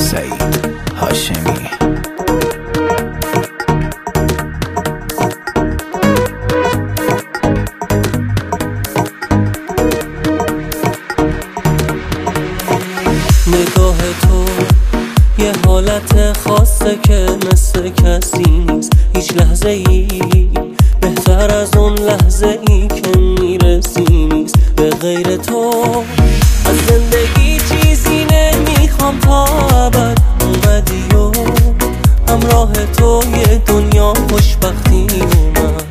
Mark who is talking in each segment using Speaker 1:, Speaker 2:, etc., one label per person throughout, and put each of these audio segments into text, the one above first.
Speaker 1: سعید هاشمی.
Speaker 2: نگاه تو یه حالت خاصه که مثل کسی نیست هیچ لحظه ای بهتر از اون لحظه ای که میرسی نیست. به غیر تو از زندگی چیزی نمیخوام تا ابد. اومدی و همراه تو یه دنیا خوشبختی اومد.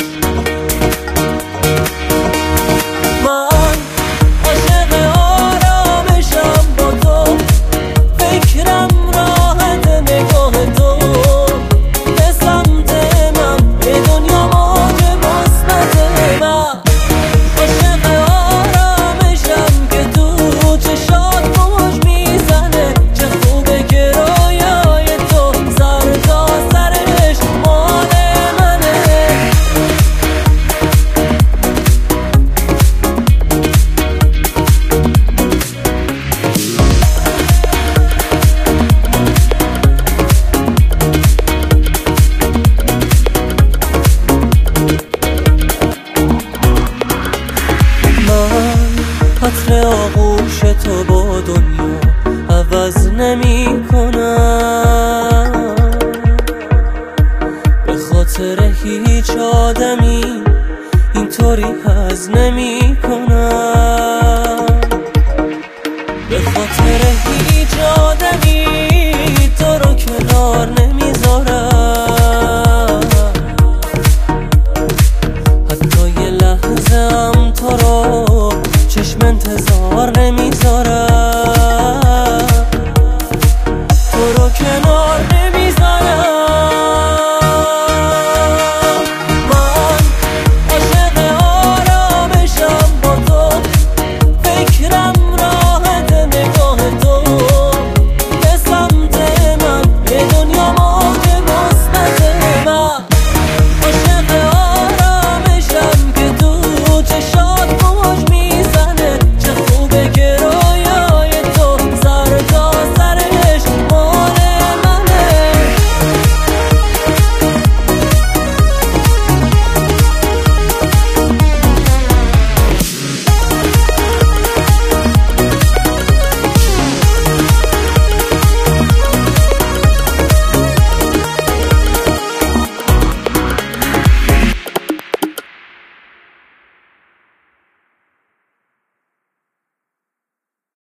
Speaker 2: من عاشق آرامشم با تو، فکرم راحت نگاه تو به سمت من، به دنیا موج مثبت من. عاشق آرامشم که تو چشات موج میزنه، چه خوبه که رویای تو سر تا سرش مال منه. من قطر آغوش تو با دنیا عوض نمی کنم، به خاطر هیچ آدمی اینطوری هز نمی کنم. به خاطر هیچ آدمی تو رو کنار نمیذارم، حتی یه لحظه هم تو رو چشم انتظار نمیذارم.